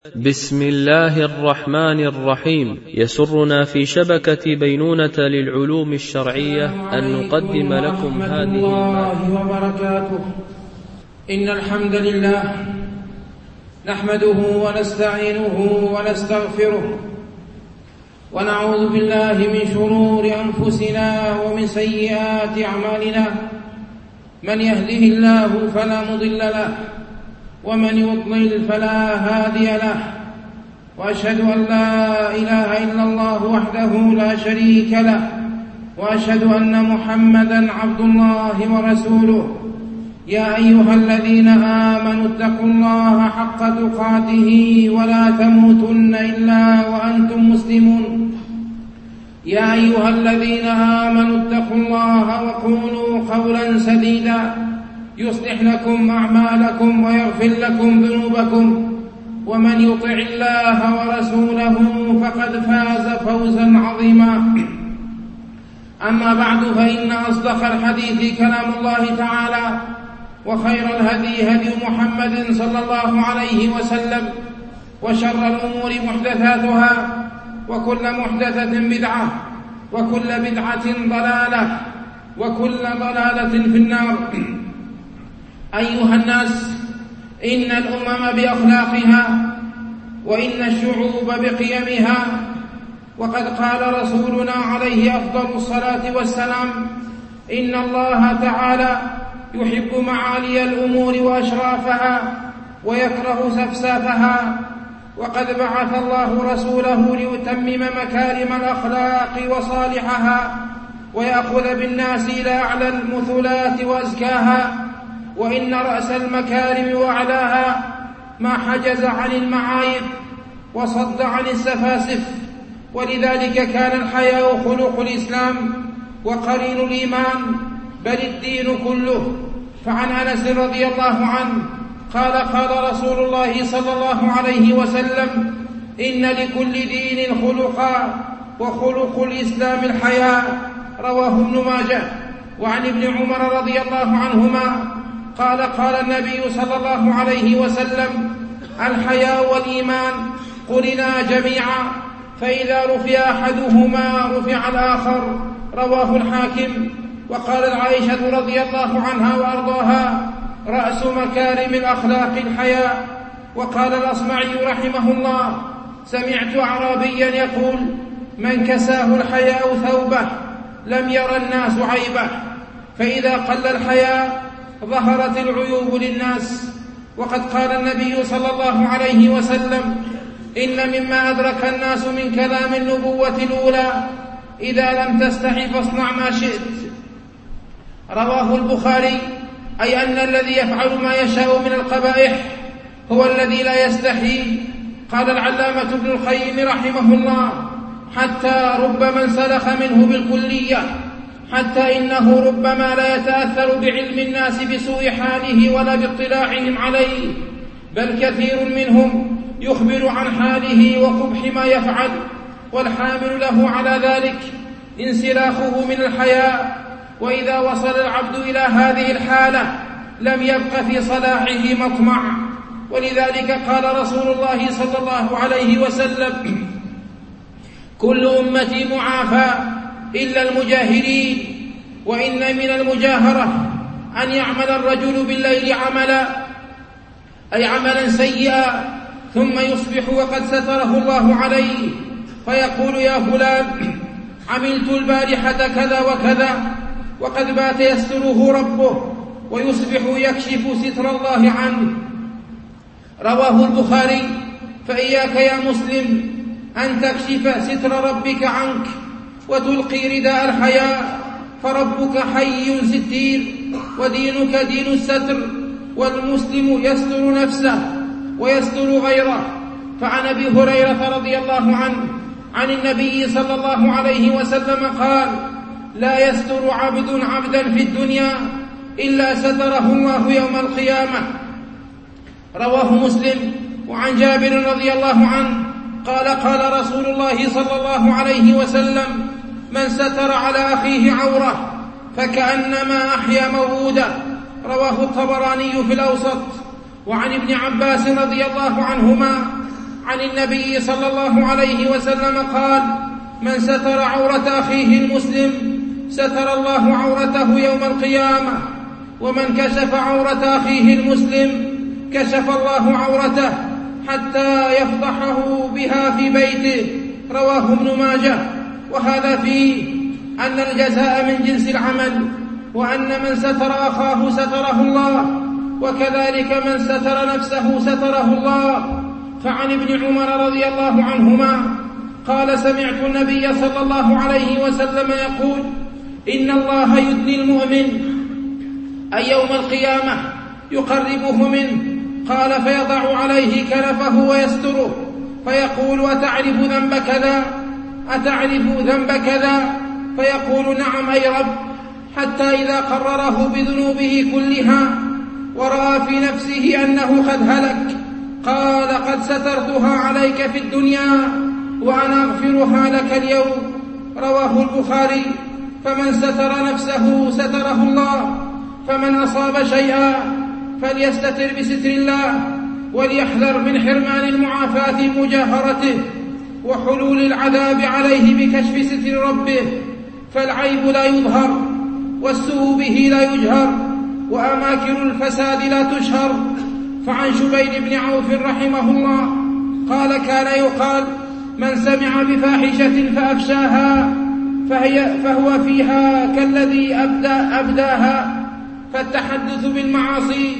بسم الله الرحمن الرحيم. يسرنا في شبكة بينونة للعلوم الشرعية أن نقدم لكم هذه وبركاته. إن الحمد لله نحمده ونستعينه ونستغفره ونعوذ بالله من شرور أنفسنا ومن سيئات أعمالنا. من يهده الله فلا مضل له ومن يضلل فلا هادي له، وأشهد أن لا إله إلا الله وحده لا شريك له، وأشهد أن محمدا عبد الله ورسوله. يا أيها الذين آمنوا اتقوا الله حق تقاته ولا تموتن إلا وأنتم مسلمون. يا أيها الذين آمنوا اتقوا الله وقولوا قولا سديدا يصلح لكم أعمالكم ويغفر لكم ذنوبكم، ومن يطع الله ورسوله فقد فاز فوزا عظيما. أما بعد، فإن أصدق الحديث كلام الله تعالى، وخير الهدي هدي محمد صلى الله عليه وسلم، وشر الأمور محدثاتها، وكل محدثة بدعة، وكل بدعة ضلالة، وكل ضلالة في النار. أيها الناس، إن الأمم بأخلاقها، وإن الشعوب بقيمها. وقد قال رسولنا عليه أفضل الصلاة والسلام: إن الله تعالى يحب معالي الأمور وأشرافها ويكره سفسافها. وقد بعث الله رسوله ليتمم مكارم الأخلاق وصالحها، ويأخذ بالناس إلى أعلى المثلات وأزكاها. وإن رأس المكارم وأعلاها ما حجز عن المعايب وصد عن السفاسف. ولذلك كان الحياء خلق الإسلام وقرين الإيمان، بل الدين كله. فعن أنس رضي الله عنه قال: قال رسول الله صلى الله عليه وسلم: إن لكل دين خلقا، وخلق الإسلام الحياء. رواه ابن ماجه. وعن ابن عمر رضي الله عنهما قال: قال النبي صلى الله عليه وسلم: الحياء والإيمان قرنا جميعا، فإذا رفع أحدهما رفع الآخر. رواه الحاكم. وقال عائشة رضي الله عنها وأرضاها: رأس مكارم الأخلاق الحياء. وقال الأصمعي رحمه الله: سمعت أعرابيا يقول: من كساه الحياء ثوبه لم ير الناس عيبه. فإذا قل الحياء ظهرت العيوب للناس. وقد قال النبي صلى الله عليه وسلم: إن مما أدرك الناس من كلام النبوة الأولى: إذا لم تستحي فاصنع ما شئت. رواه البخاري. أي أن الذي يفعل ما يشاء من القبائح هو الذي لا يستحي. قال العلامة ابن القيم رحمه الله: حتى رب من سلخ منه بالكلية، حتى إنه ربما لا يتأثر بعلم الناس بسوء حاله ولا باطلاعهم عليه، بل كثير منهم يخبر عن حاله وقبح ما يفعل، والحامل له على ذلك انسلاخه من الحياء. وإذا وصل العبد إلى هذه الحالة لم يبق في صلاحه مطمع. ولذلك قال رسول الله صلى الله عليه وسلم: كل أمتي معافى إلا المجاهرين. وإن من المجاهرة أن يعمل الرجل بالليل عملا سيئا، ثم يصبح وقد ستره الله عليه، فيقول: يا فلان، عملت البارحة كذا وكذا، وقد بات يستره ربه، ويصبح يكشف ستر الله عنه. رواه البخاري. فإياك يا مسلم أن تكشف ستر ربك عنك وتلقي رداء الحياء، فربك حي ستير، ودينك دين الستر، والمسلم يستر نفسه ويستر غيره. فعن أبي هريرة رضي الله عنه عن النبي صلى الله عليه وسلم قال: لا يستر عبد عبدا في الدنيا إلا ستره الله يوم القيامة. رواه مسلم. وعن جابر رضي الله عنه قال: قال رسول الله صلى الله عليه وسلم: من ستر على أخيه عورة فكأنما أحيا موعودا. رواه الطبراني في الأوسط. وعن ابن عباس رضي الله عنهما عن النبي صلى الله عليه وسلم قال: من ستر عورة أخيه المسلم ستر الله عورته يوم القيامة، ومن كشف عورة أخيه المسلم كشف الله عورته حتى يفضحه بها في بيته. رواه ابن ماجه. وهذا فيه أن الجزاء من جنس العمل، وأن من ستر أخاه ستره الله، وكذلك من ستر نفسه ستره الله. فعن ابن عمر رضي الله عنهما قال: سمعت النبي صلى الله عليه وسلم يقول: إن الله يدني المؤمن أي يوم القيامة يقربه منه. قال: فيضع عليه كنفه ويستره فيقول: أتعرف ذنب كذا؟ أتعرف ذنب كذا؟ فيقول: نعم أي رب. حتى إذا قرره بذنوبه كلها ورأى في نفسه أنه قد هلك قال: قد سترتها عليك في الدنيا وأنا أغفرها لك اليوم. رواه البخاري. فمن ستر نفسه ستره الله، فمن أصاب شيئا فليستتر بستر الله، وليحذر من حرمان المعافاة مجاهرته وحلول العذاب عليه بكشف ستر ربه. فالعيب لا يظهر، والسوء به لا يجهر، وأماكن الفساد لا تشهر. فعن شبيل بن عوف رحمه الله قال: كان يقال: من سمع بفاحشة فأفشاها فهو فيها كالذي أبداها. فالتحدث بالمعاصي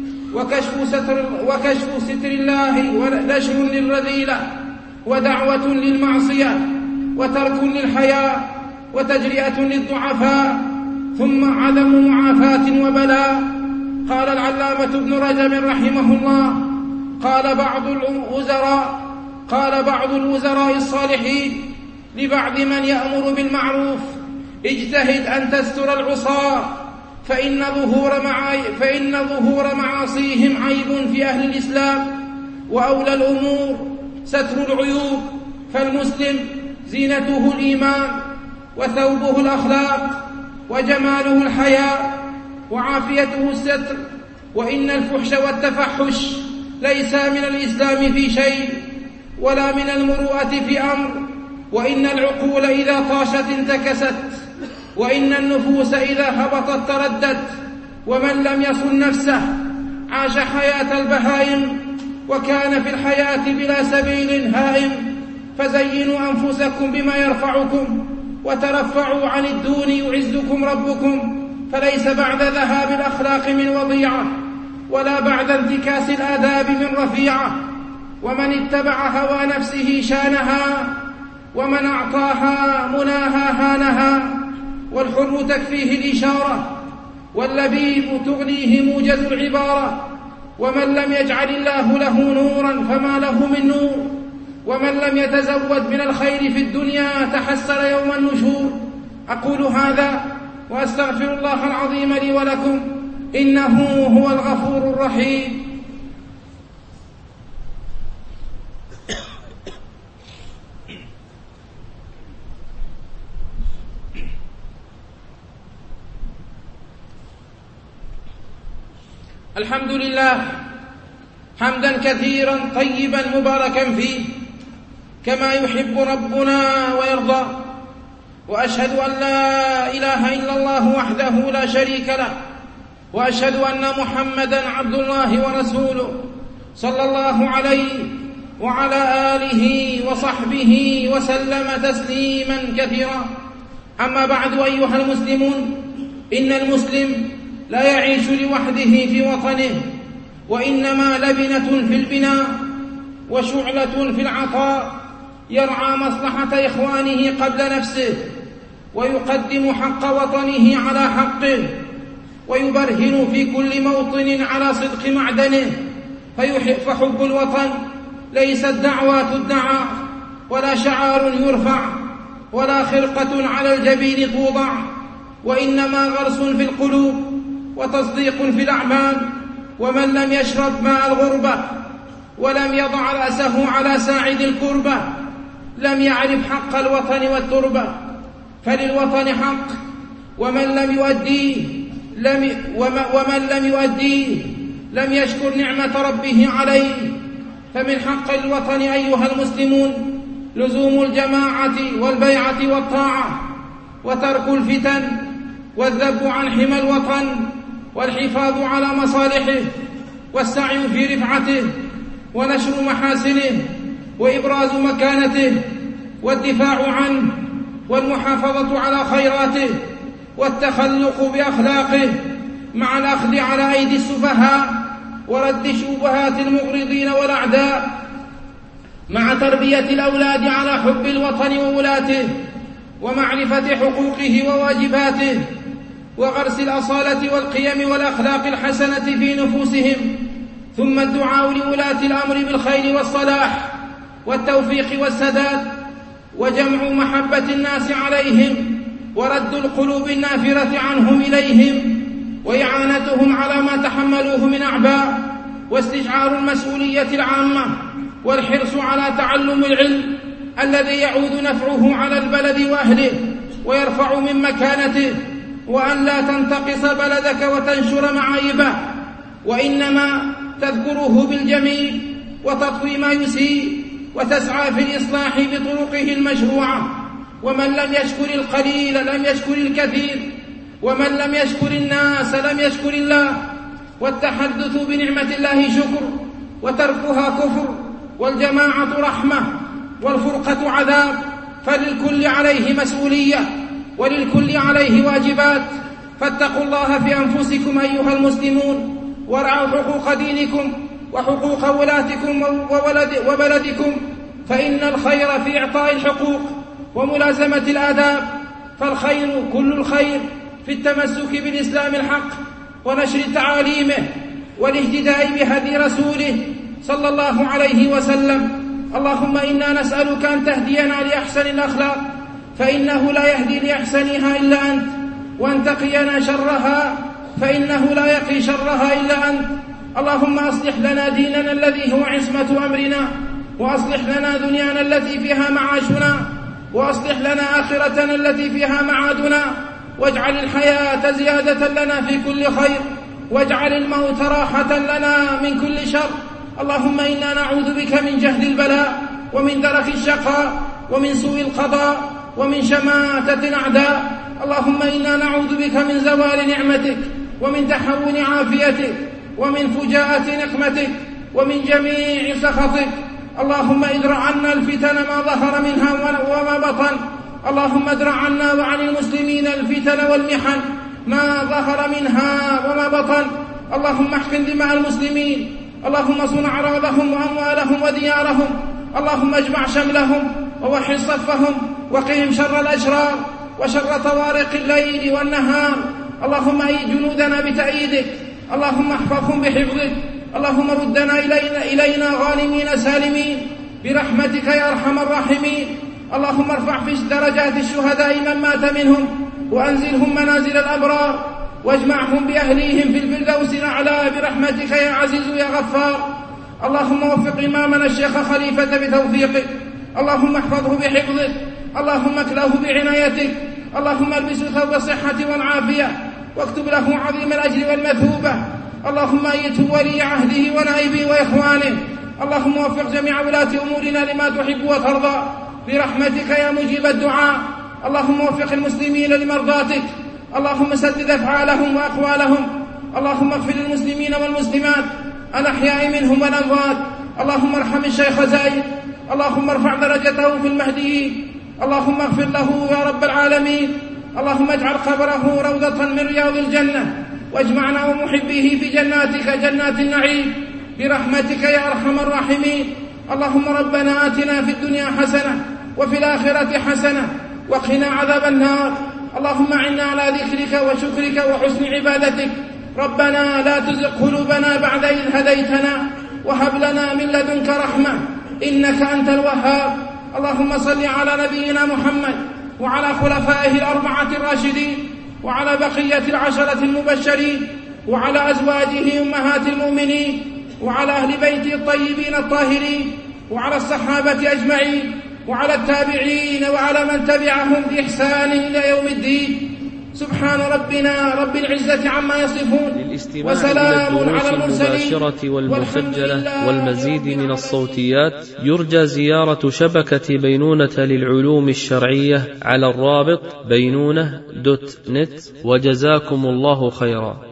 وكشف ستر الله نشر للرذيلة ودعوة للمعصية وترك للحياء وتجرئة للضعفاء، ثم عدم معافاة وبلاء. قال العلامة ابن رجب رحمه الله: قال بعض الوزراء الصالحين لبعض من يأمر بالمعروف: اجتهد أن تستر العصاة، فإن ظهور معاصيهم عيب في أهل الإسلام، وأولى الأمور ستر العيوب. فالمسلم زينته الإيمان، وثوبه الأخلاق، وجماله الحياء، وعافيته الستر. وإن الفحش والتفحش ليس من الإسلام في شيء، ولا من المروءة في أمر. وإن العقول إذا طاشت انتكست، وإن النفوس إذا هبطت تردت. ومن لم يصن نفسه عاش حياة البهائم، وكان في الحياة بلا سبيل هائم. فزينوا أنفسكم بما يرفعكم، وترفعوا عن الدون يعزكم ربكم. فليس بعد ذهاب الأخلاق من وضيعة، ولا بعد انتكاس الآداب من رفيعة. ومن اتبع هوى نفسه شانها، ومن أعطاها مناها هانها. والحر تكفيه الإشارة، واللبيب تغنيه موجز العبارة. ومن لم يجعل الله له نورا فما له من نور. ومن لم يتزود من الخير في الدنيا تحسر يوم النشور. أقول هذا وأستغفر الله العظيم لي ولكم، إنه هو الغفور الرحيم. الحمد لله حمدا كثيرا طيبا مباركا فيه، كما يحب ربنا ويرضى. وأشهد أن لا إله إلا الله وحده لا شريك له، وأشهد أن محمدا عبد الله ورسوله صلى الله عليه وعلى آله وصحبه وسلم تسليما كثيرا. أما بعد، أيها المسلمون، إن المسلم لا يعيش لوحده في وطنه، وإنما لبنة في البناء وشعلة في العطاء، يرعى مصلحة إخوانه قبل نفسه، ويقدم حق وطنه على حقه، ويبرهن في كل موطن على صدق معدنه. فحب الوطن ليست دعوة تدعى، ولا شعار يرفع، ولا خرقة على الجبين توضع، وإنما غرس في القلوب وتصديق في الأعمال. ومن لم يشرب ماء الغربة ولم يضع رأسه على ساعد الكربة لم يعرف حق الوطن والتربة. فللوطن حق، ومن لم يؤديه لم يشكر نعمة ربه عليه. فمن حق الوطن أيها المسلمون لزوم الجماعة والبيعة والطاعة، وترك الفتن، والذب عن حمى الوطن، والحفاظ على مصالحه، والسعي في رفعته، ونشر محاسنه، وإبراز مكانته، والدفاع عنه، والمحافظة على خيراته، والتخلق بأخلاقه، مع الأخذ على أيدي السفهاء، ورد شبهات المغرضين والأعداء، مع تربية الأولاد على حب الوطن وولاته، ومعرفة حقوقه وواجباته، وغرس الأصالة والقيم والأخلاق الحسنة في نفوسهم، ثم الدعاء لولاة الأمر بالخير والصلاح والتوفيق والسداد، وجمع محبة الناس عليهم، ورد القلوب النافرة عنهم إليهم، وإعانتهم على ما تحملوه من أعباء، واستشعار المسؤولية العامة، والحرص على تعلم العلم الذي يعود نفعه على البلد وأهله ويرفع من مكانته، وأن لا تنتقص بلدك وتنشر معايبه، وإنما تذكره بالجميل وتطوي ما يسيء، وتسعى في الإصلاح بطرقه المشروعة. ومن لم يشكر القليل لم يشكر الكثير، ومن لم يشكر الناس لم يشكر الله. والتحدث بنعمة الله شكر، وتركها كفر، والجماعة رحمة، والفرقة عذاب، فللكل عليه مسؤولية، وللكل عليه واجبات. فاتقوا الله في أنفسكم أيها المسلمون، وارعوا حقوق دينكم وحقوق ولاتكم وبلدكم، فإن الخير في إعطاء الحقوق وملازمة الآداب، فالخير كل الخير في التمسك بالإسلام الحق ونشر تعاليمه والاهتداء بهدي رسوله صلى الله عليه وسلم. اللهم إنا نسألك أن تهدينا لأحسن الأخلاق، فإنه لا يهدي لأحسنها إلا أنت، وأن تقينا شرها، فإنه لا يقي شرها إلا أنت. اللهم أصلح لنا ديننا الذي هو عصمة أمرنا، وأصلح لنا دنيانا التي فيها معاشنا، وأصلح لنا آخرتنا التي فيها معادنا، واجعل الحياة زيادة لنا في كل خير، واجعل الموت راحة لنا من كل شر. اللهم إنا نعوذ بك من جهد البلاء، ومن درك الشقاء، ومن سوء القضاء، ومن شماتة الأعداء. اللهم إنا نعوذ بك من زوال نعمتك، ومن تحول عافيتك، ومن فجاءة نقمتك، ومن جميع سخطك. اللهم ادرع عنا الفتن ما ظهر منها وما بطن. اللهم ادرع عنا وعن المسلمين الفتن والمحن ما ظهر منها وما بطن. اللهم احقن دماء المسلمين، اللهم صن أعراضهم وأموالهم وديارهم. اللهم اجمع شملهم ووحد صفهم، وقهم شر الأشرار وشر طوارق الليل والنهار. اللهم أيد جنودنا بتأييدك، اللهم احفظهم بحفظك. اللهم ردنا إلينا غانمين سالمين برحمتك يا أرحم الراحمين. اللهم ارفع في درجات الشهداء من مات منهم، وأنزلهم منازل الأبرار، واجمعهم بأهليهم في الفردوس الأعلى برحمتك يا عزيز يا غفار. اللهم وفق إمامنا الشيخ خليفة بتوفيقك، اللهم احفظه بحفظك، اللهم اكله بعنايتك، اللهم البسه ثوب الصحة والعافية، واكتب له عظيم الأجر والمثوبة. اللهم أيده ولي عهده ونائبه وإخوانه. اللهم وفق جميع ولاة أمورنا لما تحب وترضى برحمتك يا مجيب الدعاء. اللهم وفق المسلمين لمرضاتك، اللهم سدد أفعالهم وأقوالهم. اللهم اغفر للمسلمين والمسلمات الأحياء منهم والأموات. اللهم ارحم الشيخ زايد، اللهم ارفع درجته في المهديين. اللهم اغفر له يا رب العالمين. اللهم اجعل قبره روضة من رياض الجنة، واجمعنا ومحبيه في جناتك جنات النعيم برحمتك يا أرحم الراحمين. اللهم ربنا آتنا في الدنيا حسنة وفي الآخرة حسنة وقنا عذاب النار. اللهم أعنا على ذكرك وشكرك وحسن عبادتك. ربنا لا تزغ قلوبنا بعد إذ هديتنا، وهب لنا من لدنك رحمة إنك أنت الوهاب. اللهم صل على نبينا محمد وعلى خلفائه الأربعة الراشدين، وعلى بقية العشرة المبشرين، وعلى أزواجه أمهات المؤمنين، وعلى أهل بيته الطيبين الطاهرين، وعلى الصحابة أجمعين، وعلى التابعين، وعلى من تبعهم بإحسان إلى يوم الدين. سبحان ربنا رب العزة عما يصفون، وسلام على المرسلين المباشرة والمسجلة والمزيد من الصوتيات. يرجى زيارة شبكة بينونة للعلوم الشرعية على الرابط بينونة.net. وجزاكم الله خيرا.